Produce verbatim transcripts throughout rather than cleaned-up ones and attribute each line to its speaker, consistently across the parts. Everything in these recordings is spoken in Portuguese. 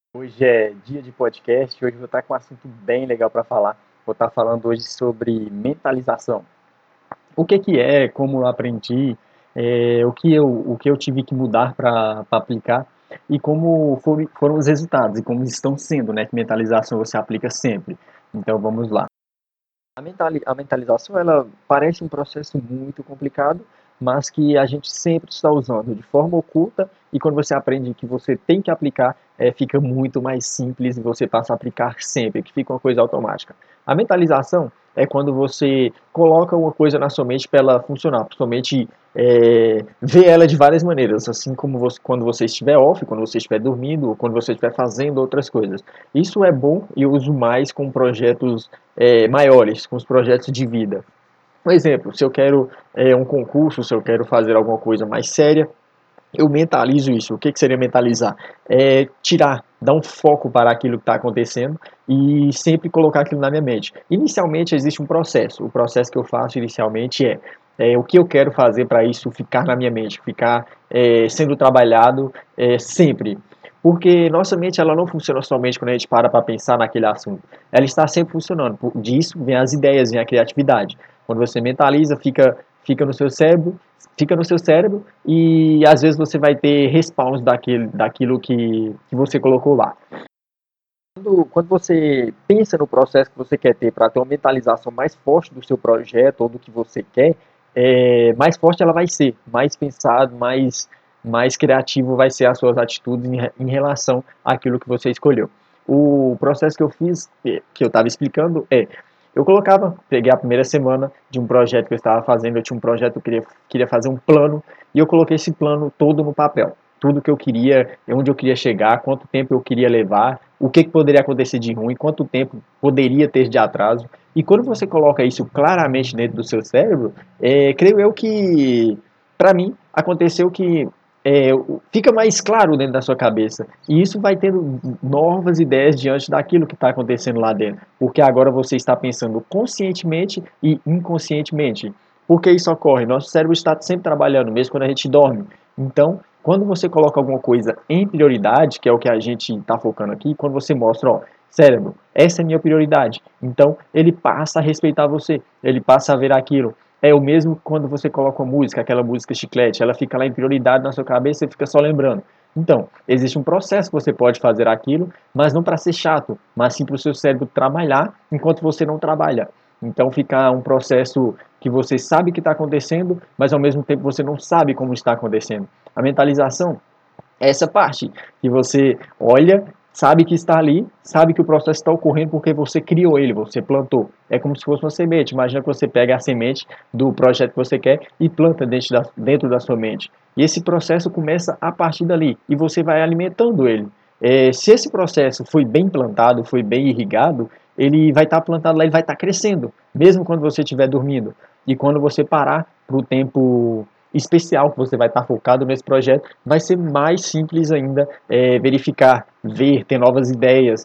Speaker 1: Hoje é dia de podcast. Hoje eu vou estar com um assunto bem legal para falar. Vou estar falando hoje sobre mentalização. O que que é, como eu aprendi, é, o que eu, o que eu tive que mudar para aplicar e como foi- foram os resultados e como estão sendo, né? Que mentalização você aplica sempre. Então vamos lá. A, mentali a mentalização, ela parece um processo muito complicado, mas que a gente sempre está usando de forma oculta, e quando você aprende que você tem que aplicar, é, fica muito mais simples e você passa a aplicar sempre, que fica uma coisa automática. A mentalização é quando você coloca uma coisa na sua mente para ela funcionar, para sua mente é, ver ela de várias maneiras, assim como você, quando você estiver off, quando você estiver dormindo, ou quando você estiver fazendo outras coisas. Isso é bom e eu uso mais com projetos é, maiores, com os projetos de vida. Um exemplo, se eu quero é, um concurso, se eu quero fazer alguma coisa mais séria, eu mentalizo isso. O que, que seria mentalizar? É tirar, dar um foco para aquilo que está acontecendo e sempre colocar aquilo na minha mente. Inicialmente existe um processo. O processo que eu faço inicialmente é, é o que eu quero fazer para isso ficar na minha mente, ficar é, sendo trabalhado é, sempre. Porque nossa mente ela não funciona somente quando a gente para para pensar naquele assunto. Ela está sempre funcionando. Por disso vem as ideias, vem a criatividade. Quando você mentaliza, fica, fica no seu cérebro, fica no seu cérebro e às vezes você vai ter respawns daquilo, daquilo que, que você colocou lá. Quando, quando você pensa no processo que você quer ter para ter uma mentalização mais forte do seu projeto ou do que você quer, é, mais forte ela vai ser, mais pensado, mais, mais criativo vai ser as suas atitudes em, em relação àquilo que você escolheu. O processo que eu fiz, que eu estava explicando, é eu colocava, peguei a primeira semana de um projeto que eu estava fazendo, eu tinha um projeto, eu queria, queria fazer um plano, e eu coloquei esse plano todo no papel. Tudo que eu queria, onde eu queria chegar, quanto tempo eu queria levar, o que, que poderia acontecer de ruim, quanto tempo poderia ter de atraso. E quando você coloca isso claramente dentro do seu cérebro, é, creio eu que, para mim, aconteceu que é, fica mais claro dentro da sua cabeça. E isso vai tendo novas ideias diante daquilo que está acontecendo lá dentro. Porque agora você está pensando conscientemente e inconscientemente. Por que isso ocorre? Nosso cérebro está sempre trabalhando, mesmo quando a gente dorme. Então, quando você coloca alguma coisa em prioridade, que é o que a gente está focando aqui, quando você mostra, ó, cérebro, essa é a minha prioridade. Então, ele passa a respeitar você, ele passa a ver aquilo. É o mesmo quando você coloca uma música, aquela música chiclete, ela fica lá em prioridade na sua cabeça e fica só lembrando. Então, existe um processo que você pode fazer aquilo, mas não para ser chato, mas sim para o seu cérebro trabalhar enquanto você não trabalha. Então, fica um processo que você sabe que está acontecendo, mas ao mesmo tempo você não sabe como está acontecendo. A mentalização é essa parte que você olha, sabe que está ali, sabe que o processo está ocorrendo porque você criou ele, você plantou. É como se fosse uma semente. Imagina que você pega a semente do projeto que você quer e planta dentro da, dentro da sua mente. E esse processo começa a partir dali e você vai alimentando ele. É, se esse processo foi bem plantado, foi bem irrigado, ele vai estar plantado lá, ele vai estar crescendo, mesmo quando você estiver dormindo. E quando você parar para o tempo especial que você vai estar focado nesse projeto, vai ser mais simples ainda é, verificar, ver, ter novas ideias,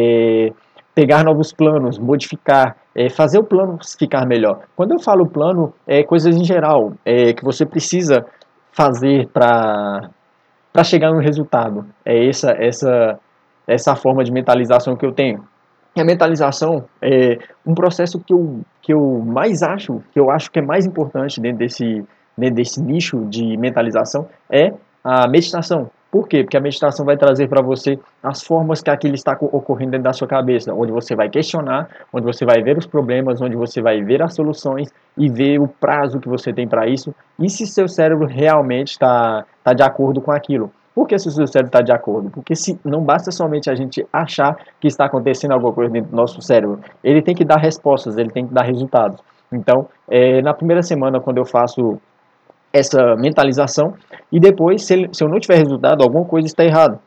Speaker 1: é, pegar novos planos, modificar, é, fazer o plano ficar melhor. Quando eu falo plano, é coisas em geral é, que você precisa fazer para para chegar no resultado. É essa essa essa forma de mentalização que eu tenho. E a mentalização é um processo que eu, que eu mais acho, que eu acho que é mais importante dentro desse, dentro desse nicho de mentalização, é a meditação. Por quê? Porque a meditação vai trazer para você as formas que aquilo está ocorrendo dentro da sua cabeça, onde você vai questionar, onde você vai ver os problemas, onde você vai ver as soluções e ver o prazo que você tem para isso e se seu cérebro realmente está tá de acordo com aquilo. Por que se o seu cérebro está de acordo? Porque se não basta somente a gente achar que está acontecendo alguma coisa dentro do nosso cérebro, ele tem que dar respostas, ele tem que dar resultados. Então, é, na primeira semana, quando eu faço essa mentalização, e depois, se, ele, se eu não tiver resultado, alguma coisa está errada.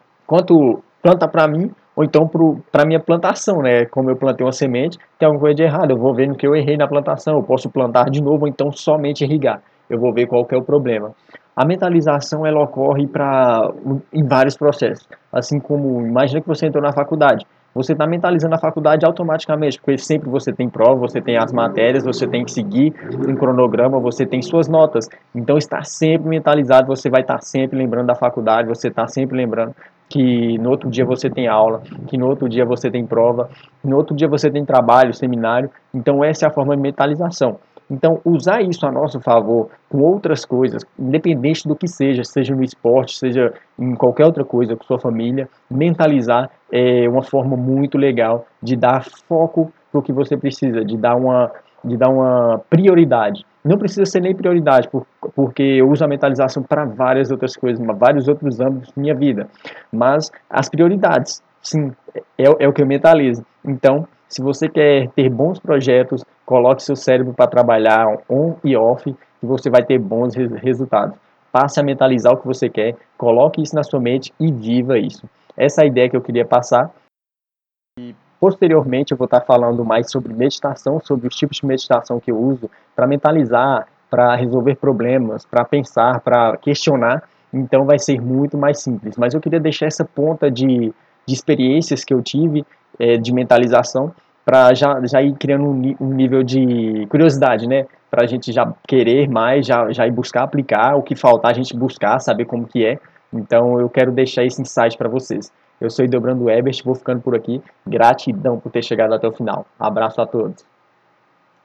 Speaker 1: Quanto planta para mim, ou então para a minha plantação, né? Como eu plantei uma semente, tem alguma coisa de errado, eu vou ver no que eu errei na plantação, eu posso plantar de novo, ou então somente irrigar. Eu vou ver qual que é o problema. A mentalização ela ocorre pra, em vários processos. Assim como, imagina que você entrou na faculdade. Você está mentalizando a faculdade automaticamente, porque sempre você tem prova, você tem as matérias, você tem que seguir um cronograma, você tem suas notas. Então está sempre mentalizado, você vai estar sempre lembrando da faculdade, você está sempre lembrando que no outro dia você tem aula, que no outro dia você tem prova, que no outro dia você tem trabalho, seminário. Então essa é a forma de mentalização. Então, usar isso a nosso favor com outras coisas, independente do que seja, seja no esporte, seja em qualquer outra coisa com sua família, mentalizar é uma forma muito legal de dar foco para o que você precisa, de dar uma, de dar uma prioridade. Não precisa ser nem prioridade, por, porque eu uso a mentalização para várias outras coisas, vários outros âmbitos da minha vida. Mas as prioridades, sim, é, é o que eu mentalizo. Então, se você quer ter bons projetos, coloque seu cérebro para trabalhar on e off e você vai ter bons resultados. Passe a mentalizar o que você quer, coloque isso na sua mente e viva isso. Essa é a ideia que eu queria passar. E posteriormente eu vou estar falando mais sobre meditação, sobre os tipos de meditação que eu uso para mentalizar, para resolver problemas, para pensar, para questionar. Então vai ser muito mais simples. Mas eu queria deixar essa ponta de, de experiências que eu tive, é, de mentalização, para já, já ir criando um, um nível de curiosidade, né? Para a gente já querer mais, já, já ir buscar aplicar, o que faltar a gente buscar, saber como que é. Então eu quero deixar esse insight para vocês. Eu sou Ideobrando Ebert, vou ficando por aqui. Gratidão por ter chegado até o final. Abraço a todos.